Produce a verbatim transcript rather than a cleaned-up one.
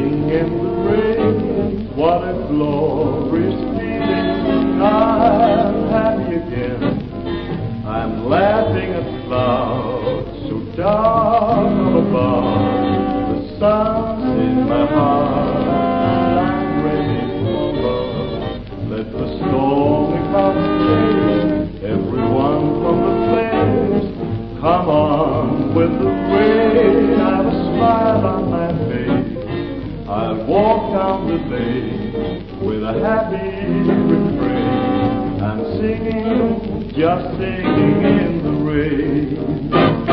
sing in the rain. What a glorious feeling. I'm happy again. I'm laughing at clouds so dark above. The sun's in my heart and I'm ready for love. Let the stormy clouds play, everyone from the flames. Come on with the rain, I have a smile on my face. I'll walk down the lane with a happy refrain. I'm singing, just singing in the rain.